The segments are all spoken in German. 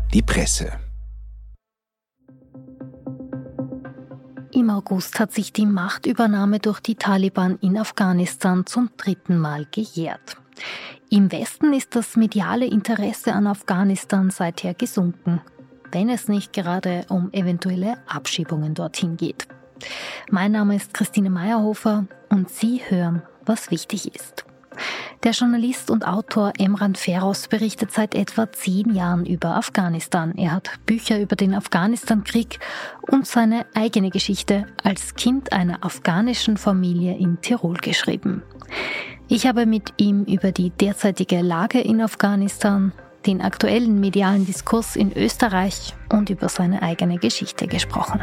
Die Presse. Im August hat sich die Machtübernahme durch die Taliban in Afghanistan zum 3. Mal gejährt. Im Westen ist das mediale Interesse an Afghanistan seither gesunken, wenn es nicht gerade um eventuelle Abschiebungen dorthin geht. Mein Name ist Christine Meyerhofer und Sie hören, was wichtig ist. Der Journalist und Autor Emran Feroz berichtet seit etwa 10 Jahren über Afghanistan. Er hat Bücher über den Afghanistan-Krieg und seine eigene Geschichte als Kind einer afghanischen Familie in Tirol geschrieben. Ich habe mit ihm über die derzeitige Lage in Afghanistan, den aktuellen medialen Diskurs in Österreich und über seine eigene Geschichte gesprochen.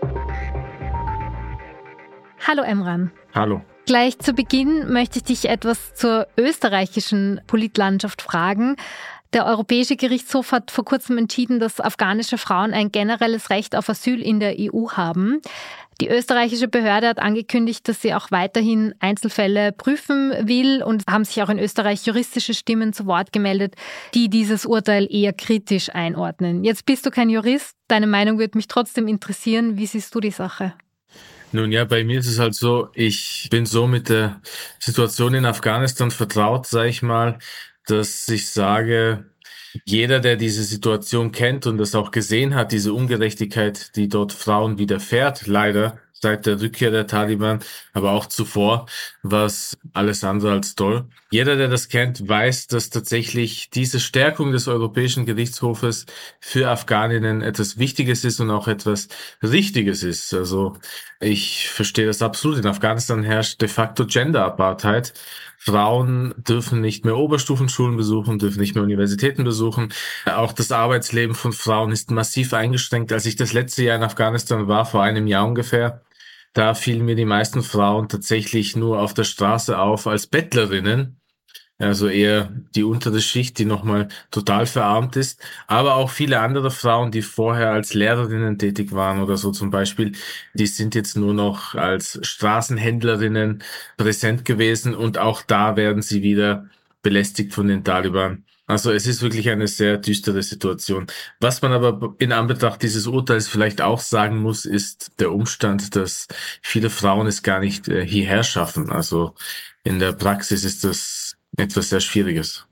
Hallo Emran. Hallo. Gleich zu Beginn möchte ich dich etwas zur österreichischen Politlandschaft fragen. Der Europäische Gerichtshof hat vor kurzem entschieden, dass afghanische Frauen ein generelles Recht auf Asyl in der EU haben. Die österreichische Behörde hat angekündigt, dass sie auch weiterhin Einzelfälle prüfen will und haben sich auch in Österreich juristische Stimmen zu Wort gemeldet, die dieses Urteil eher kritisch einordnen. Jetzt bist du kein Jurist, deine Meinung würde mich trotzdem interessieren. Wie siehst du die Sache? Nun ja, bei mir ist es halt so, ich bin so mit der Situation in Afghanistan vertraut, sage ich mal, dass ich sage, jeder, der diese Situation kennt und das auch gesehen hat, diese Ungerechtigkeit, die dort Frauen widerfährt, leider seit der Rückkehr der Taliban, aber auch zuvor, war es alles andere als toll. Jeder, der das kennt, weiß, dass tatsächlich diese Stärkung des Europäischen Gerichtshofes für Afghaninnen etwas Wichtiges ist und auch etwas Richtiges ist. Also ich verstehe das absolut. In Afghanistan herrscht de facto Gender-Apartheid. Frauen dürfen nicht mehr Oberstufenschulen besuchen, dürfen nicht mehr Universitäten besuchen. Auch das Arbeitsleben von Frauen ist massiv eingeschränkt. Als ich das letzte Jahr in Afghanistan war, vor einem Jahr ungefähr, da fielen mir die meisten Frauen tatsächlich nur auf der Straße auf als Bettlerinnen. Also eher die untere Schicht, die nochmal total verarmt ist. Aber auch viele andere Frauen, die vorher als Lehrerinnen tätig waren oder so zum Beispiel, die sind jetzt nur noch als Straßenhändlerinnen präsent gewesen und auch da werden sie wieder belästigt von den Taliban. Also es ist wirklich eine sehr düstere Situation. Was man aber in Anbetracht dieses Urteils vielleicht auch sagen muss, ist der Umstand, dass viele Frauen es gar nicht hierher schaffen. Also in der Praxis ist das etwas sehr Schwieriges.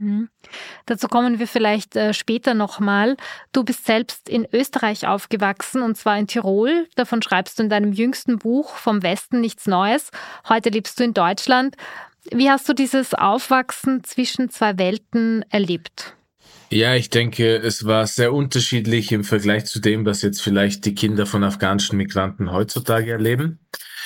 Dazu kommen wir vielleicht später nochmal. Du bist selbst in Österreich aufgewachsen und zwar in Tirol. Davon schreibst du in deinem jüngsten Buch Vom Westen nichts Neues. Heute lebst du in Deutschland. Wie hast du dieses Aufwachsen zwischen zwei Welten erlebt? Ja, ich denke, es war sehr unterschiedlich im Vergleich zu dem, was jetzt vielleicht die Kinder von afghanischen Migranten heutzutage erleben.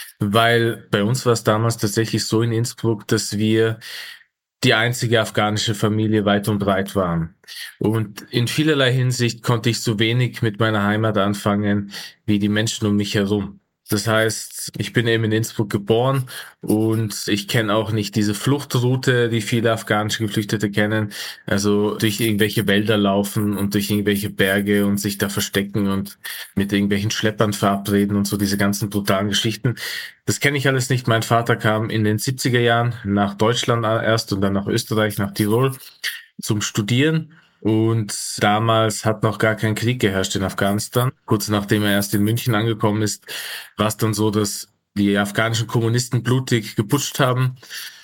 Weil bei uns war es damals tatsächlich so in Innsbruck, dass wir die einzige afghanische Familie weit und breit waren. Und in vielerlei Hinsicht konnte ich so wenig mit meiner Heimat anfangen wie die Menschen um mich herum. Das heißt, ich bin eben in Innsbruck geboren und ich kenne auch nicht diese Fluchtroute, die viele afghanische Geflüchtete kennen. Also durch irgendwelche Wälder laufen und durch irgendwelche Berge und sich da verstecken und mit irgendwelchen Schleppern verabreden und so diese ganzen brutalen Geschichten. Das kenne ich alles nicht. Mein Vater kam in den 70er Jahren nach Deutschland erst und dann nach Österreich, nach Tirol zum Studieren. Und damals hat noch gar kein Krieg geherrscht in Afghanistan. Kurz nachdem er erst in München angekommen ist, war es dann so, dass die afghanischen Kommunisten blutig geputscht haben.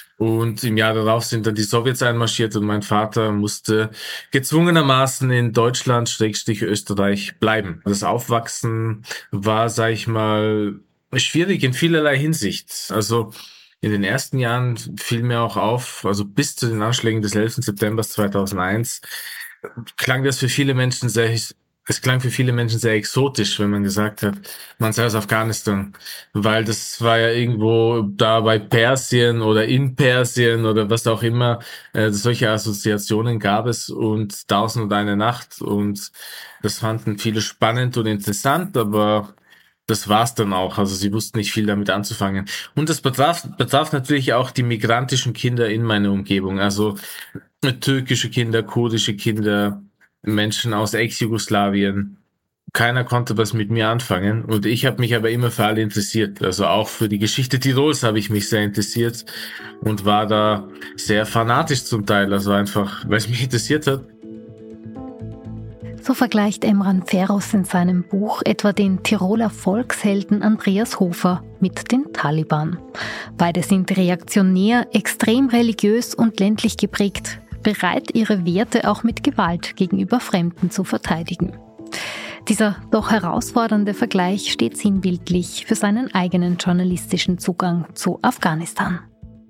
Und im Jahr darauf sind dann die Sowjets einmarschiert und mein Vater musste gezwungenermaßen in Deutschland, Österreich bleiben. Das Aufwachsen war, sag ich mal, schwierig in vielerlei Hinsicht. Also in den ersten Jahren fiel mir auch auf, also bis zu den Anschlägen des 11. September 2001, klang das für viele Menschen es klang für viele Menschen sehr exotisch, wenn man gesagt hat, man sei aus Afghanistan, weil das war ja irgendwo da bei Persien oder in Persien oder was auch immer, solche Assoziationen gab es und 1001 Nacht und das fanden viele spannend und interessant, aber das war's dann auch. Also sie wussten nicht viel damit anzufangen. Und das betraf natürlich auch die migrantischen Kinder in meiner Umgebung. Also türkische Kinder, kurdische Kinder, Menschen aus Ex-Jugoslawien. Keiner konnte was mit mir anfangen. Und ich habe mich aber immer für alle interessiert. Also auch für die Geschichte Tirols habe ich mich sehr interessiert und war da sehr fanatisch zum Teil. Also einfach, weil es mich interessiert hat. So vergleicht Emran Feroz in seinem Buch etwa den Tiroler Volkshelden Andreas Hofer mit den Taliban. Beide sind reaktionär, extrem religiös und ländlich geprägt, bereit, ihre Werte auch mit Gewalt gegenüber Fremden zu verteidigen. Dieser doch herausfordernde Vergleich steht sinnbildlich für seinen eigenen journalistischen Zugang zu Afghanistan.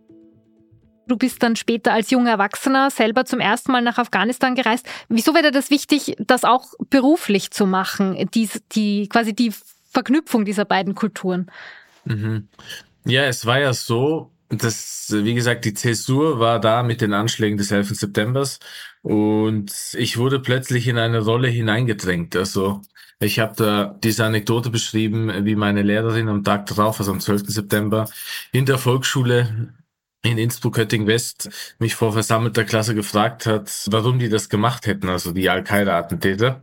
Du bist dann später als junger Erwachsener selber zum ersten Mal nach Afghanistan gereist. Wieso wäre dir das wichtig, das auch beruflich zu machen, die Verknüpfung dieser beiden Kulturen? Ja, es war ja so, dass, wie gesagt, die Zäsur war da mit den Anschlägen des 11. Septembers und ich wurde plötzlich in eine Rolle hineingedrängt. Also ich habe da diese Anekdote beschrieben, wie meine Lehrerin am Tag darauf, also am 12. September, in der Volksschule in Innsbruck-Hötting-West mich vor versammelter Klasse gefragt hat, warum die das gemacht hätten, also die Al-Qaida-Attentäter.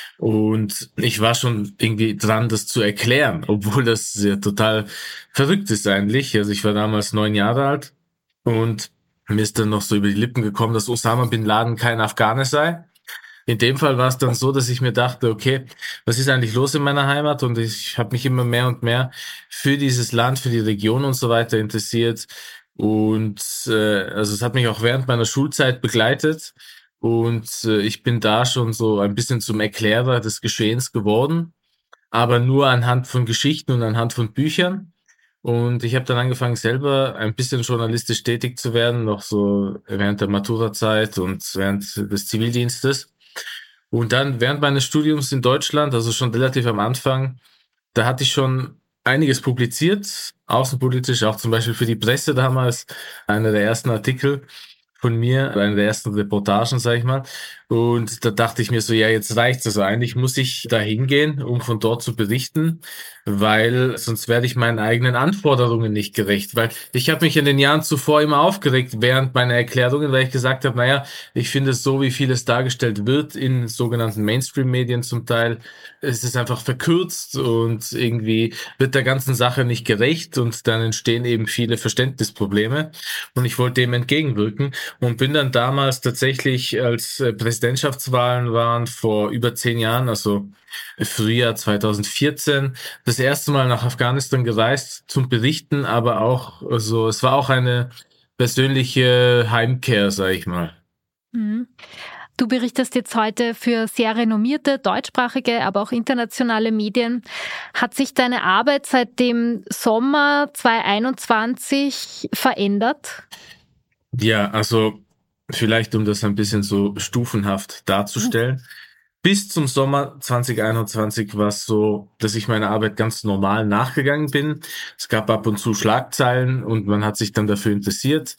Und ich war schon irgendwie dran, das zu erklären, obwohl das ja total verrückt ist eigentlich. Also ich war damals 9 Jahre alt und mir ist dann noch so über die Lippen gekommen, dass Osama Bin Laden kein Afghane sei. In dem Fall war es dann so, dass ich mir dachte, okay, was ist eigentlich los in meiner Heimat? Und ich habe mich immer mehr und mehr für dieses Land, für die Region und so weiter interessiert. Und also es hat mich auch während meiner Schulzeit begleitet. Und ich bin da schon so ein bisschen zum Erklärer des Geschehens geworden, aber nur anhand von Geschichten und anhand von Büchern. Und ich habe dann angefangen, selber ein bisschen journalistisch tätig zu werden, noch so während der Maturazeit und während des Zivildienstes. Und dann während meines Studiums in Deutschland, also schon relativ am Anfang, da hatte ich schon einiges publiziert, außenpolitisch, auch zum Beispiel für die Presse damals, einer der ersten Artikel von mir, eine der ersten Reportagen, sag ich mal. Und da dachte ich mir so, ja, jetzt reicht's. Also eigentlich muss ich da hingehen, um von dort zu berichten, weil sonst werde ich meinen eigenen Anforderungen nicht gerecht. Weil ich habe mich in den Jahren zuvor immer aufgeregt während meiner Erklärungen, weil ich gesagt habe, naja, ich finde es so, wie vieles dargestellt wird in sogenannten Mainstream-Medien zum Teil, es ist einfach verkürzt und irgendwie wird der ganzen Sache nicht gerecht und dann entstehen eben viele Verständnisprobleme. Und ich wollte dem entgegenwirken und bin dann damals tatsächlich, als Präsidentschaftswahlen waren vor über 10 Jahren, also Frühjahr 2014, das erste Mal nach Afghanistan gereist zum Berichten, aber auch, also es war auch eine persönliche Heimkehr, sage ich mal. Mhm. Du berichtest jetzt heute für sehr renommierte deutschsprachige, aber auch internationale Medien. Hat sich deine Arbeit seit dem Sommer 2021 verändert? Ja, also vielleicht, um das ein bisschen so stufenhaft darzustellen. Bis zum Sommer 2021 war es so, dass ich meiner Arbeit ganz normal nachgegangen bin. Es gab ab und zu Schlagzeilen und man hat sich dann dafür interessiert.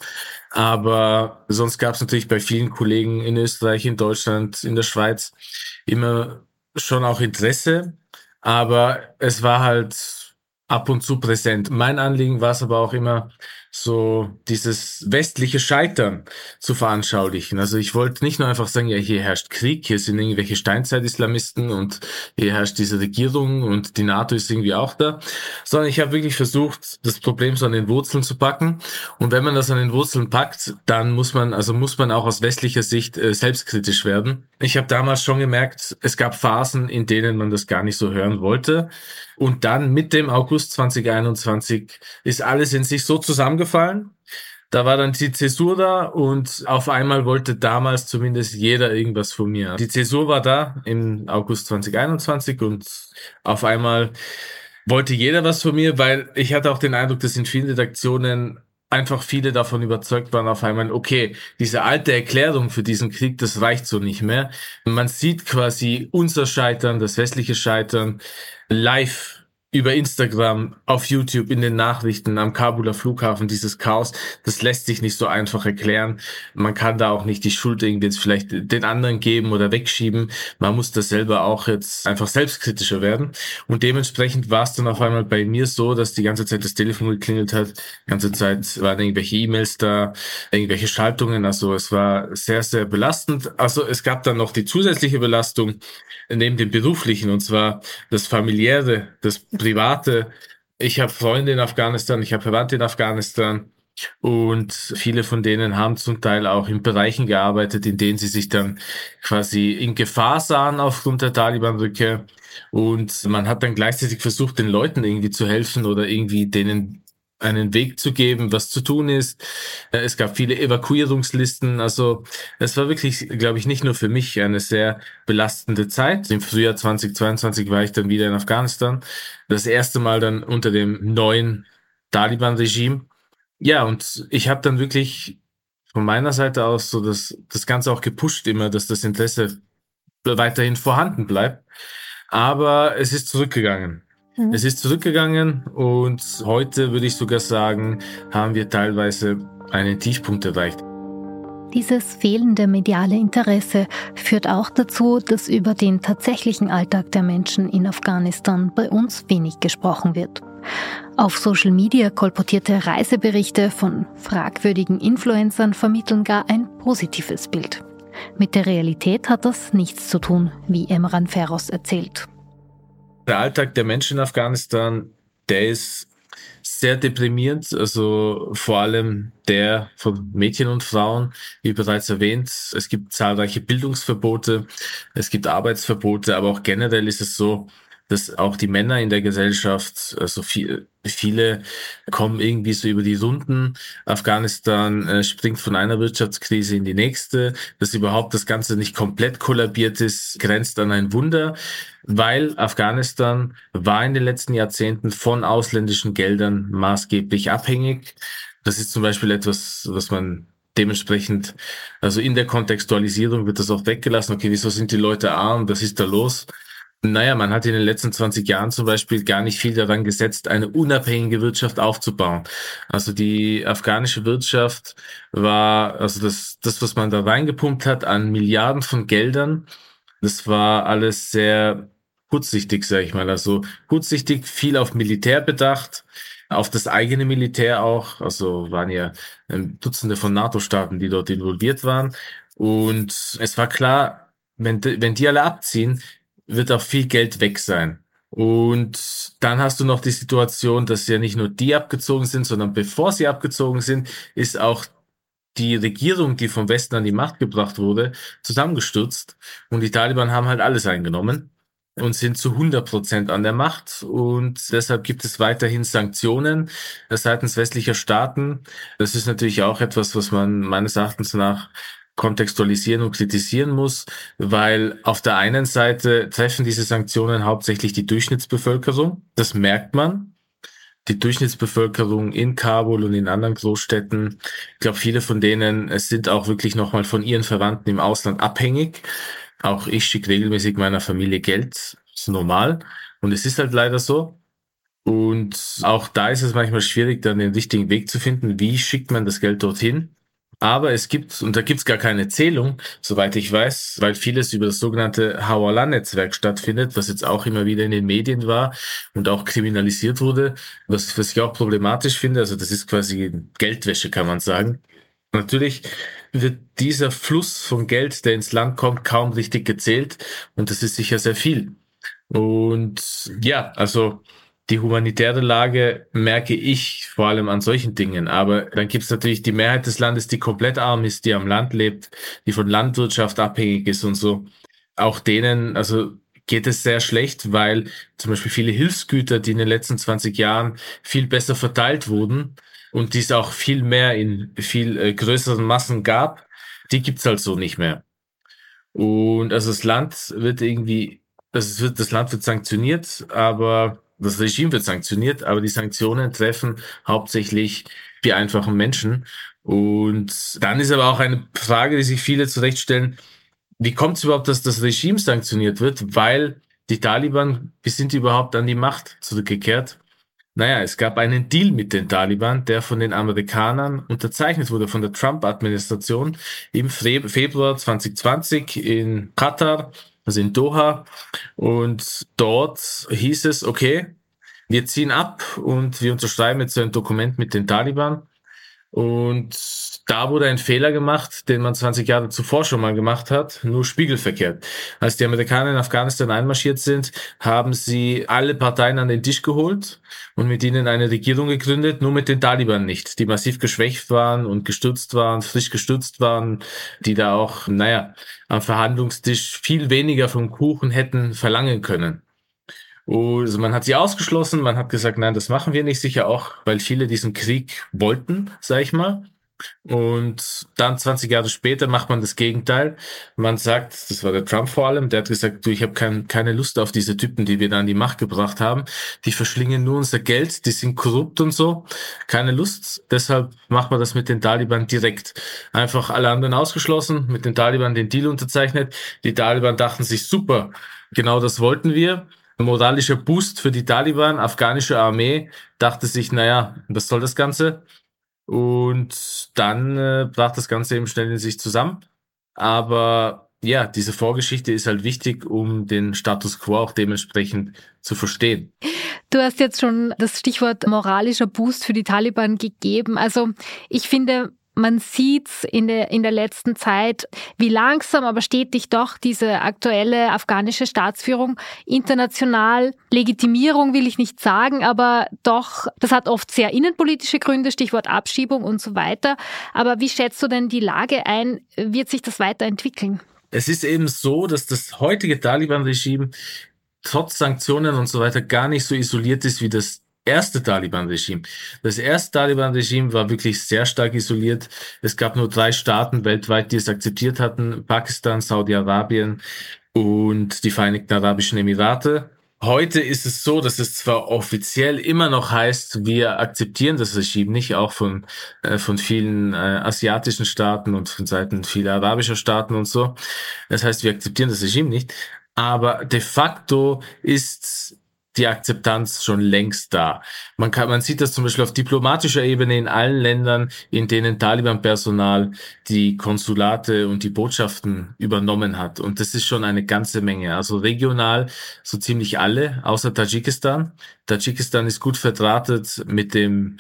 Aber sonst gab es natürlich bei vielen Kollegen in Österreich, in Deutschland, in der Schweiz immer schon auch Interesse. Aber es war halt ab und zu präsent. Mein Anliegen war es aber auch immer, so dieses westliche Scheitern zu veranschaulichen. Also ich wollte nicht nur einfach sagen, ja, hier herrscht Krieg, hier sind irgendwelche Steinzeit-Islamisten und hier herrscht diese Regierung und die NATO ist irgendwie auch da, sondern ich habe wirklich versucht, das Problem so an den Wurzeln zu packen. Und wenn man das an den Wurzeln packt, dann muss man auch aus westlicher Sicht selbstkritisch werden. Ich habe damals schon gemerkt, es gab Phasen, in denen man das gar nicht so hören wollte. Und dann mit dem August 2021 ist alles in sich so zusammengefallen. Da war dann die Zäsur da und auf einmal wollte damals zumindest jeder irgendwas von mir. Die Zäsur war da im August 2021 und auf einmal wollte jeder was von mir, weil ich hatte auch den Eindruck, dass in vielen Redaktionen einfach viele davon überzeugt waren auf einmal, okay, diese alte Erklärung für diesen Krieg, das reicht so nicht mehr. Man sieht quasi unser Scheitern, das westliche Scheitern live über Instagram, auf YouTube, in den Nachrichten, am Kabuler Flughafen, dieses Chaos, das lässt sich nicht so einfach erklären. Man kann da auch nicht die Schuld irgendwie jetzt vielleicht den anderen geben oder wegschieben. Man muss da selber auch jetzt einfach selbstkritischer werden. Und dementsprechend war es dann auf einmal bei mir so, dass die ganze Zeit das Telefon geklingelt hat. Die ganze Zeit waren irgendwelche E-Mails da, irgendwelche Schaltungen. Also es war sehr, sehr belastend. Also es gab dann noch die zusätzliche Belastung neben dem beruflichen, und zwar das familiäre, das private. Ich habe Freunde in Afghanistan, ich habe Verwandte in Afghanistan Und viele von denen haben zum Teil auch in Bereichen gearbeitet, in denen sie sich dann quasi in Gefahr sahen aufgrund der Taliban-Rückkehr. Und man hat dann gleichzeitig versucht, den Leuten irgendwie zu helfen oder irgendwie denen einen Weg zu geben, was zu tun ist. Es gab viele Evakuierungslisten. Also es war wirklich, glaube ich, nicht nur für mich eine sehr belastende Zeit. Im Frühjahr 2022 war ich dann wieder in Afghanistan. Das erste Mal dann unter dem neuen Taliban-Regime. Ja, und ich habe dann wirklich von meiner Seite aus so das Ganze auch gepusht immer, dass das Interesse weiterhin vorhanden bleibt. Aber es ist zurückgegangen. Es ist zurückgegangen und heute würde ich sogar sagen, haben wir teilweise einen Tiefpunkt erreicht. Dieses fehlende mediale Interesse führt auch dazu, dass über den tatsächlichen Alltag der Menschen in Afghanistan bei uns wenig gesprochen wird. Auf Social Media kolportierte Reiseberichte von fragwürdigen Influencern vermitteln gar ein positives Bild. Mit der Realität hat das nichts zu tun, wie Emran Feroz erzählt. Der Alltag der Menschen in Afghanistan, der ist sehr deprimierend, also vor allem der von Mädchen und Frauen, wie bereits erwähnt. Es gibt zahlreiche Bildungsverbote, es gibt Arbeitsverbote, aber auch generell ist es so, dass auch die Männer in der Gesellschaft, also viele kommen irgendwie so über die Runden. Afghanistan springt von einer Wirtschaftskrise in die nächste. Dass überhaupt das Ganze nicht komplett kollabiert ist, grenzt an ein Wunder, weil Afghanistan war in den letzten Jahrzehnten von ausländischen Geldern maßgeblich abhängig. Das ist zum Beispiel etwas, was man dementsprechend, also in der Kontextualisierung wird das auch weggelassen. Okay, wieso sind die Leute arm? Was ist da los? Naja, man hat in den letzten 20 Jahren zum Beispiel gar nicht viel daran gesetzt, eine unabhängige Wirtschaft aufzubauen. Also die afghanische Wirtschaft war, also das, was man da reingepumpt hat an Milliarden von Geldern, das war alles sehr kurzsichtig, sag ich mal. Also kurzsichtig, viel auf Militär bedacht, auf das eigene Militär auch. Also waren ja Dutzende von NATO-Staaten, die dort involviert waren. Und es war klar, wenn die alle abziehen, wird auch viel Geld weg sein. Und dann hast du noch die Situation, dass ja nicht nur die abgezogen sind, sondern bevor sie abgezogen sind, ist auch die Regierung, die vom Westen an die Macht gebracht wurde, zusammengestürzt. Und die Taliban haben halt alles eingenommen und sind zu 100% an der Macht. Und deshalb gibt es weiterhin Sanktionen seitens westlicher Staaten. Das ist natürlich auch etwas, was man meines Erachtens nach kontextualisieren und kritisieren muss, weil auf der einen Seite treffen diese Sanktionen hauptsächlich die Durchschnittsbevölkerung. Das merkt man. Die Durchschnittsbevölkerung in Kabul und in anderen Großstädten, ich glaube, viele von denen sind auch wirklich nochmal von ihren Verwandten im Ausland abhängig. Auch ich schicke regelmäßig meiner Familie Geld, das ist normal. Und es ist halt leider so. Und auch da ist es manchmal schwierig, dann den richtigen Weg zu finden. Wie schickt man das Geld dorthin? Aber es gibt, und da gibt's gar keine Zählung, soweit ich weiß, weil vieles über das sogenannte Hawala-Netzwerk stattfindet, was jetzt auch immer wieder in den Medien war und auch kriminalisiert wurde, was ich auch problematisch finde. Also das ist quasi Geldwäsche, kann man sagen. Natürlich wird dieser Fluss von Geld, der ins Land kommt, kaum richtig gezählt und das ist sicher sehr viel. Und ja, also die humanitäre Lage merke ich vor allem an solchen Dingen. Aber dann gibt es natürlich die Mehrheit des Landes, die komplett arm ist, die am Land lebt, die von Landwirtschaft abhängig ist und so. Auch denen, also geht es sehr schlecht, weil zum Beispiel viele Hilfsgüter, die in den letzten 20 Jahren viel besser verteilt wurden und die es auch viel mehr in viel größeren Massen gab, die gibt's halt so nicht mehr. Und also das Land wird irgendwie, das Land wird sanktioniert, aber das Regime wird sanktioniert, aber die Sanktionen treffen hauptsächlich die einfachen Menschen. Und dann ist aber auch eine Frage, die sich viele zurechtstellen, wie kommt es überhaupt, dass das Regime sanktioniert wird? Weil die Taliban, wie sind die überhaupt an die Macht zurückgekehrt? Naja, es gab einen Deal mit den Taliban, der von den Amerikanern unterzeichnet wurde, von der Trump-Administration im Februar 2020 in Katar, also in Doha. Und dort hieß es, okay, wir ziehen ab und wir unterschreiben jetzt so ein Dokument mit den Taliban. Und Da wurde ein Fehler gemacht, den man 20 Jahre zuvor schon mal gemacht hat, nur spiegelverkehrt. Als die Amerikaner in Afghanistan einmarschiert sind, haben sie alle Parteien an den Tisch geholt und mit ihnen eine Regierung gegründet, nur mit den Taliban nicht, die massiv geschwächt waren und gestürzt waren, frisch gestürzt waren, die da auch, am Verhandlungstisch viel weniger vom Kuchen hätten verlangen können. Also man hat sie ausgeschlossen, man hat gesagt, nein, das machen wir nicht, sicher auch, weil viele diesen Krieg wollten, sag ich mal. Und dann 20 Jahre später macht man das Gegenteil. Man sagt, das war der Trump vor allem, der hat gesagt, du, ich habe keine Lust auf diese Typen, die wir da an die Macht gebracht haben. Die verschlingen nur unser Geld, die sind korrupt und so. Keine Lust. Deshalb macht man das mit den Taliban direkt. Einfach alle anderen ausgeschlossen, mit den Taliban den Deal unterzeichnet. Die Taliban dachten sich, super, genau das wollten wir. Moralischer Boost für die Taliban, afghanische Armee dachte sich, was soll das Ganze? Und dann brach das Ganze eben schnell in sich zusammen. Aber ja, diese Vorgeschichte ist halt wichtig, um den Status quo auch dementsprechend zu verstehen. Du hast jetzt schon das Stichwort moralischer Boost für die Taliban gegeben. Also ich finde, man sieht in der letzten Zeit, wie langsam, aber stetig doch diese aktuelle afghanische Staatsführung international, Legitimierung will ich nicht sagen, aber doch, das hat oft sehr innenpolitische Gründe, Stichwort Abschiebung und so weiter. Aber wie schätzt du denn die Lage ein? Wird sich das weiterentwickeln? Es ist eben so, dass das heutige Taliban-Regime trotz Sanktionen und so weiter gar nicht so isoliert ist wie das erste Taliban-Regime. Das erste Taliban-Regime war wirklich sehr stark isoliert. Es gab nur 3 Staaten weltweit, die es akzeptiert hatten: Pakistan, Saudi-Arabien und die Vereinigten Arabischen Emirate. Heute ist es so, dass es zwar offiziell immer noch heißt, wir akzeptieren das Regime nicht, auch von vielen asiatischen Staaten und von Seiten vieler arabischer Staaten und so. Das heißt, wir akzeptieren das Regime nicht, aber de facto ist die Akzeptanz schon längst da. Man sieht das zum Beispiel auf diplomatischer Ebene in allen Ländern, in denen Taliban-Personal die Konsulate und die Botschaften übernommen hat. Und das ist schon eine ganze Menge. Also regional so ziemlich alle, außer Tadschikistan. Tadschikistan ist gut verdrahtet mit dem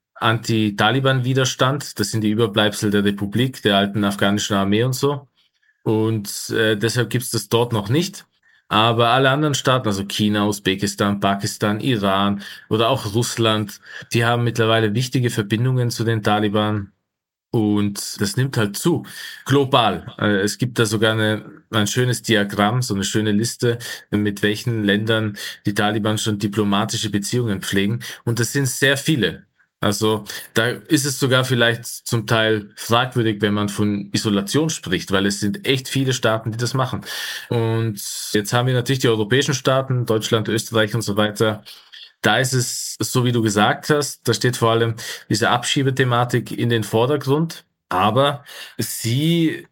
Anti-Taliban-Widerstand. Das sind die Überbleibsel der Republik, der alten afghanischen Armee und so. Und deshalb gibt's das dort noch nicht. Aber alle anderen Staaten, also China, Usbekistan, Pakistan, Iran oder auch Russland, die haben mittlerweile wichtige Verbindungen zu den Taliban. Und das nimmt halt zu, global. Es gibt da sogar ein schönes Diagramm, so eine schöne Liste, mit welchen Ländern die Taliban schon diplomatische Beziehungen pflegen. Und das sind sehr viele. Also da ist es sogar vielleicht zum Teil fragwürdig, wenn man von Isolation spricht, weil es sind echt viele Staaten, die das machen. Und jetzt haben wir natürlich die europäischen Staaten, Deutschland, Österreich und so weiter. Da ist es, so wie du gesagt hast, da steht vor allem diese Abschiebethematik in den Vordergrund. Aber sie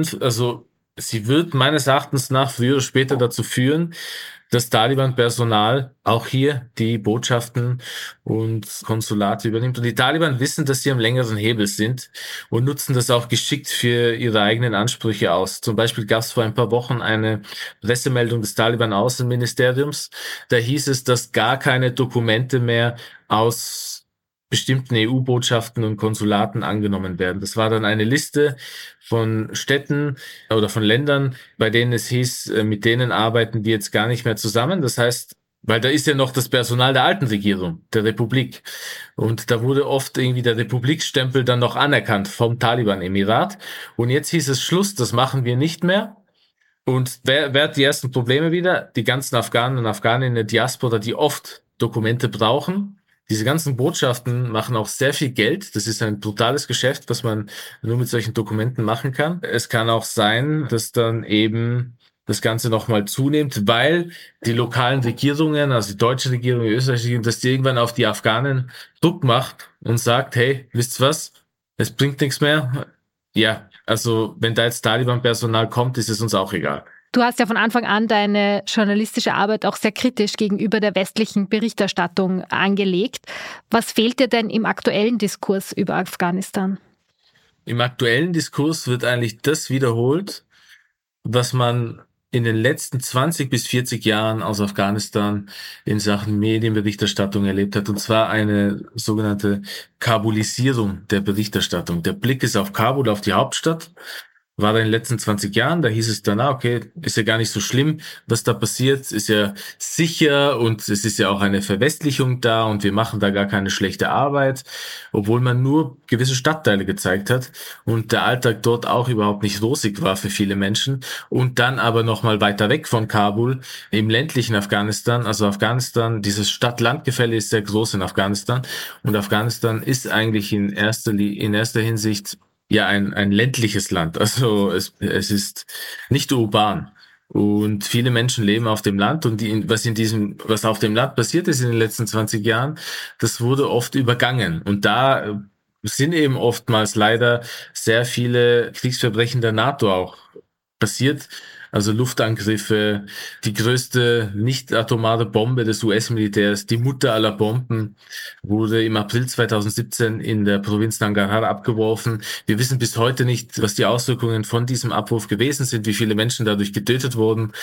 wird meines Erachtens nach früher oder später dazu führen, dass Taliban-Personal auch hier die Botschaften und Konsulate übernimmt. Und die Taliban wissen, dass sie am längeren Hebel sind und nutzen das auch geschickt für ihre eigenen Ansprüche aus. Zum Beispiel gab es vor ein paar Wochen eine Pressemeldung des Taliban-Außenministeriums. Da hieß es, dass gar keine Dokumente mehr aus bestimmten EU-Botschaften und Konsulaten angenommen werden. Das war dann eine Liste von Städten oder von Ländern, bei denen es hieß, mit denen arbeiten wir jetzt gar nicht mehr zusammen. Das heißt, weil da ist ja noch das Personal der alten Regierung, der Republik. Und da wurde oft irgendwie der Republikstempel dann noch anerkannt vom Taliban-Emirat. Und jetzt hieß es Schluss, das machen wir nicht mehr. Und wer hat die ersten Probleme wieder? Die ganzen Afghanen und Afghaninnen in der Diaspora, die oft Dokumente brauchen. Diese ganzen Botschaften machen auch sehr viel Geld. Das ist ein brutales Geschäft, was man nur mit solchen Dokumenten machen kann. Es kann auch sein, dass dann eben das Ganze nochmal zunimmt, weil die lokalen Regierungen, also die deutsche Regierung, die österreichische Regierung, dass die irgendwann auf die Afghanen Druck macht und sagt, hey, wisst ihr was? Es bringt nichts mehr. Ja, also wenn da jetzt Taliban-Personal kommt, ist es uns auch egal. Du hast ja von Anfang an deine journalistische Arbeit auch sehr kritisch gegenüber der westlichen Berichterstattung angelegt. Was fehlt dir denn im aktuellen Diskurs über Afghanistan? Im aktuellen Diskurs wird eigentlich das wiederholt, was man in den letzten 20 bis 40 Jahren aus Afghanistan in Sachen Medienberichterstattung erlebt hat, und zwar eine sogenannte Kabulisierung der Berichterstattung. Der Blick ist auf Kabul, auf die Hauptstadt, war da in den letzten 20 Jahren, da hieß es dann, okay, ist ja gar nicht so schlimm, was da passiert, ist ja sicher und es ist ja auch eine Verwestlichung da und wir machen da gar keine schlechte Arbeit, obwohl man nur gewisse Stadtteile gezeigt hat und der Alltag dort auch überhaupt nicht rosig war für viele Menschen. Und dann aber nochmal weiter weg von Kabul, im ländlichen Afghanistan, also Afghanistan, dieses Stadt-Land-Gefälle ist sehr groß in Afghanistan und Afghanistan ist eigentlich in erster Hinsicht ja ein ländliches Land. Also es ist nicht urban. Und viele Menschen leben auf dem Land und was auf dem Land passiert ist in den letzten 20 Jahren, das wurde oft übergangen. Und da sind eben oftmals leider sehr viele Kriegsverbrechen der NATO auch passiert. Also Luftangriffe, die größte nicht-atomare Bombe des US-Militärs, die Mutter aller Bomben, wurde im April 2017 in der Provinz Nangarhar abgeworfen. Wir wissen bis heute nicht, was die Auswirkungen von diesem Abwurf gewesen sind, wie viele Menschen dadurch getötet wurden.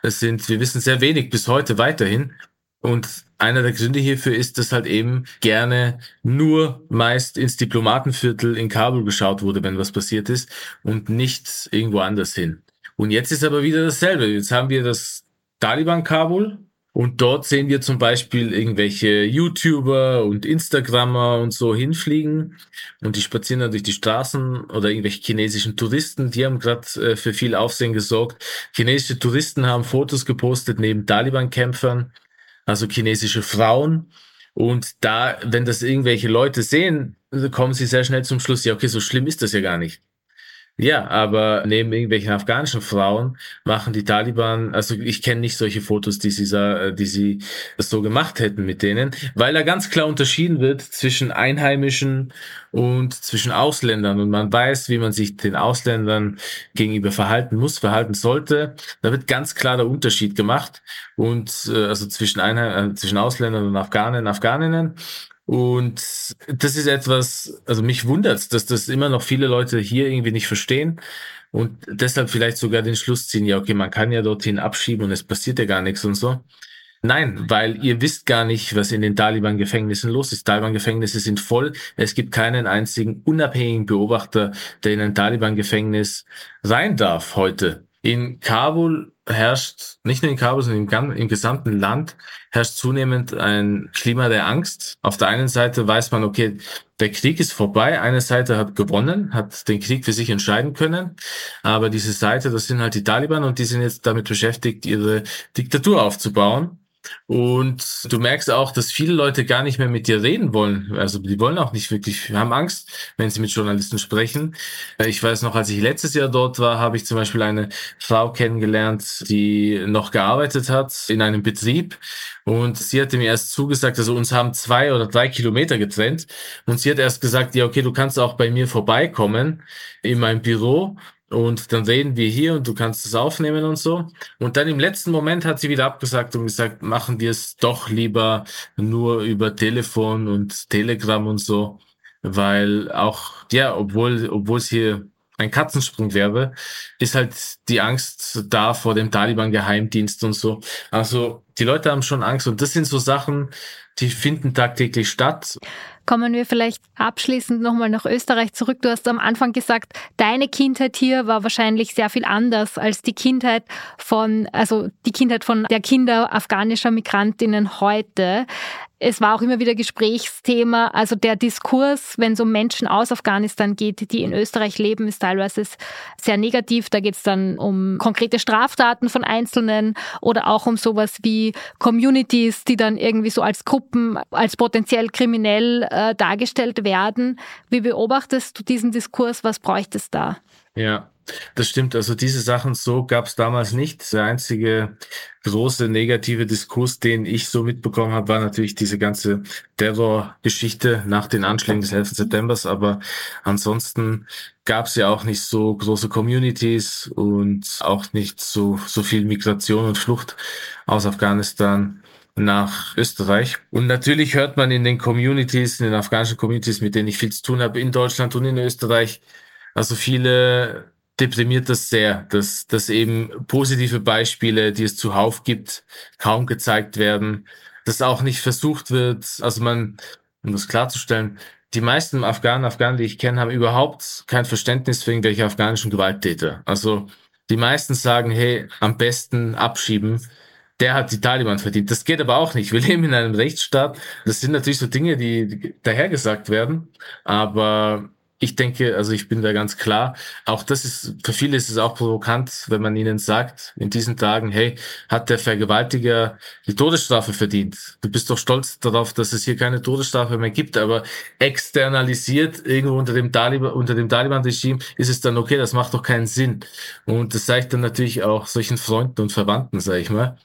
Wir wissen sehr wenig bis heute weiterhin. Und einer der Gründe hierfür ist, dass halt eben gerne nur meist ins Diplomatenviertel in Kabul geschaut wurde, wenn was passiert ist und nicht irgendwo anders hin. Und jetzt ist aber wieder dasselbe. Jetzt haben wir das Taliban-Kabul und dort sehen wir zum Beispiel irgendwelche YouTuber und Instagrammer und so hinfliegen und die spazieren dann durch die Straßen oder irgendwelche chinesischen Touristen, die haben gerade für viel Aufsehen gesorgt. Chinesische Touristen haben Fotos gepostet neben Taliban-Kämpfern, also chinesische Frauen. Und da, wenn das irgendwelche Leute sehen, kommen sie sehr schnell zum Schluss, ja okay, so schlimm ist das ja gar nicht. Ja, aber neben irgendwelchen afghanischen Frauen machen die Taliban, also ich kenne nicht solche Fotos, die sie das so gemacht hätten mit denen, weil da ganz klar unterschieden wird zwischen Einheimischen und zwischen Ausländern und man weiß, wie man sich den Ausländern gegenüber verhalten sollte. Da wird ganz klar der Unterschied gemacht und also zwischen Ausländern und Afghaninnen. Und das ist etwas, also mich wundert's, dass das immer noch viele Leute hier irgendwie nicht verstehen und deshalb vielleicht sogar den Schluss ziehen, ja okay, man kann ja dorthin abschieben und es passiert ja gar nichts und so. Nein, weil ihr wisst gar nicht, was in den Taliban-Gefängnissen los ist. Taliban-Gefängnisse sind voll. Es gibt keinen einzigen unabhängigen Beobachter, der in ein Taliban-Gefängnis rein darf heute. In Kabul herrscht, nicht nur in Kabul, sondern im gesamten Land herrscht zunehmend ein Klima der Angst. Auf der einen Seite weiß man, okay, der Krieg ist vorbei. Eine Seite hat gewonnen, hat den Krieg für sich entscheiden können. Aber diese Seite, das sind halt die Taliban und die sind jetzt damit beschäftigt, ihre Diktatur aufzubauen. Und du merkst auch, dass viele Leute gar nicht mehr mit dir reden wollen. Also die wollen auch nicht wirklich, haben Angst, wenn sie mit Journalisten sprechen. Ich weiß noch, als ich letztes Jahr dort war, habe ich zum Beispiel eine Frau kennengelernt, die noch gearbeitet hat in einem Betrieb. Und sie hatte mir erst zugesagt, also uns haben 2 oder 3 Kilometer getrennt. Und sie hat erst gesagt, ja okay, du kannst auch bei mir vorbeikommen in meinem Büro. Und dann reden wir hier und du kannst es aufnehmen und so. Und dann im letzten Moment hat sie wieder abgesagt und gesagt, machen wir es doch lieber nur über Telefon und Telegram und so. Weil auch, ja, obwohl es hier ein Katzensprung wäre, ist halt die Angst da vor dem Taliban-Geheimdienst und so. Also die Leute haben schon Angst und das sind so Sachen, die finden tagtäglich statt. Kommen wir vielleicht abschließend nochmal nach Österreich zurück. Du hast am Anfang gesagt, deine Kindheit hier war wahrscheinlich sehr viel anders als die Kindheit von der Kinder afghanischer Migrantinnen heute. Es war auch immer wieder Gesprächsthema. Also der Diskurs, wenn es um Menschen aus Afghanistan geht, die in Österreich leben, ist teilweise sehr negativ. Da geht es dann um konkrete Straftaten von Einzelnen oder auch um sowas wie Communities, die dann irgendwie so als Gruppen, als potenziell kriminell dargestellt werden. Wie beobachtest du diesen Diskurs? Was bräuchte es da? Ja, das stimmt. Also diese Sachen so gab es damals nicht. Der einzige große negative Diskurs, den ich so mitbekommen habe, war natürlich diese ganze Terrorgeschichte nach den Anschlägen des 11. Septembers. Aber ansonsten gab es ja auch nicht so große Communities und auch nicht so viel Migration und Flucht aus Afghanistan nach Österreich. Und natürlich hört man in den afghanischen Communities, mit denen ich viel zu tun habe, in Deutschland und in Österreich, also viele deprimiert das sehr, dass eben positive Beispiele, die es zuhauf gibt, kaum gezeigt werden, dass auch nicht versucht wird, also um das klarzustellen, die meisten Afghanen, die ich kenne, haben überhaupt kein Verständnis für irgendwelche afghanischen Gewalttäter. Also die meisten sagen, hey, am besten abschieben, der hat die Taliban verdient. Das geht aber auch nicht. Wir leben in einem Rechtsstaat. Das sind natürlich so Dinge, die dahergesagt werden. Aber ich denke, also ich bin da ganz klar. Auch für viele ist es auch provokant, wenn man ihnen sagt, in diesen Tagen, hey, hat der Vergewaltiger die Todesstrafe verdient? Du bist doch stolz darauf, dass es hier keine Todesstrafe mehr gibt, aber externalisiert irgendwo unter dem Taliban-Regime ist es dann okay, das macht doch keinen Sinn. Und das sage ich dann natürlich auch solchen Freunden und Verwandten, sage ich mal.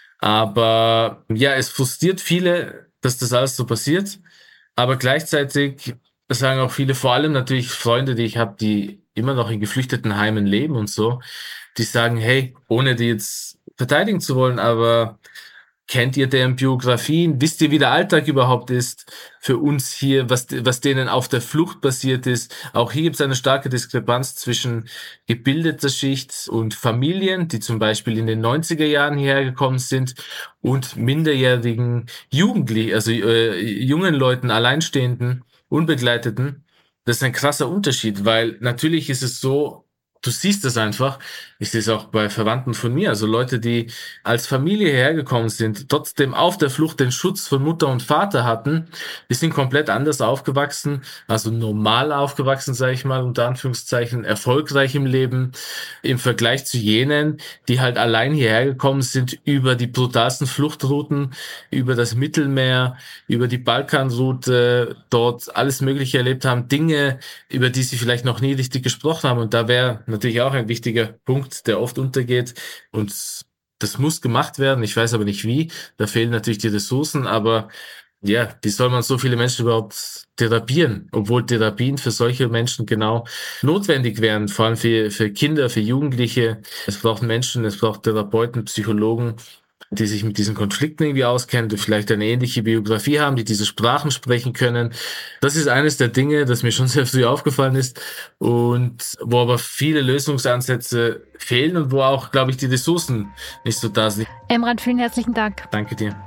Aber ja, es frustriert viele, dass das alles so passiert. Aber gleichzeitig sagen auch viele, vor allem natürlich Freunde, die ich habe, die immer noch in Geflüchtetenheimen leben und so, die sagen, hey, ohne die jetzt verteidigen zu wollen, aber kennt ihr deren Biografien? Wisst ihr, wie der Alltag überhaupt ist für uns hier, was denen auf der Flucht passiert ist? Auch hier gibt es eine starke Diskrepanz zwischen gebildeter Schicht und Familien, die zum Beispiel in den 90er Jahren hierher gekommen sind, und minderjährigen Jugendlichen, also jungen Leuten, Alleinstehenden, Unbegleiteten. Das ist ein krasser Unterschied, weil natürlich ist es so, du siehst es einfach. Ich sehe es auch bei Verwandten von mir, also Leute, die als Familie hergekommen sind, trotzdem auf der Flucht den Schutz von Mutter und Vater hatten. Die sind komplett anders aufgewachsen, also normal aufgewachsen, sage ich mal, unter Anführungszeichen, erfolgreich im Leben, im Vergleich zu jenen, die halt allein hierher gekommen sind über die brutalsten Fluchtrouten, über das Mittelmeer, über die Balkanroute, dort alles Mögliche erlebt haben, Dinge, über die sie vielleicht noch nie richtig gesprochen haben. Und da wäre natürlich auch ein wichtiger Punkt, der oft untergeht, und das muss gemacht werden. Ich weiß aber nicht wie. Da fehlen natürlich die Ressourcen, aber ja, wie soll man so viele Menschen überhaupt therapieren, obwohl Therapien für solche Menschen genau notwendig wären, vor allem für Kinder, für Jugendliche. Es braucht Menschen, es braucht Therapeuten, Psychologen, die sich mit diesen Konflikten irgendwie auskennen, die vielleicht eine ähnliche Biografie haben, die diese Sprachen sprechen können. Das ist eines der Dinge, das mir schon sehr früh aufgefallen ist und wo aber viele Lösungsansätze fehlen und wo auch, glaube ich, die Ressourcen nicht so da sind. Emran, vielen herzlichen Dank. Danke dir.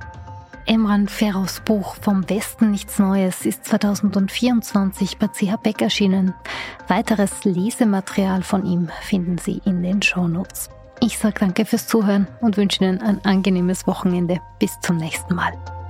Emran Ferros Buch Vom Westen nichts Neues ist 2024 bei CH Beck erschienen. Weiteres Lesematerial von ihm finden Sie in den Shownotes. Ich sage danke fürs Zuhören und wünsche Ihnen ein angenehmes Wochenende. Bis zum nächsten Mal.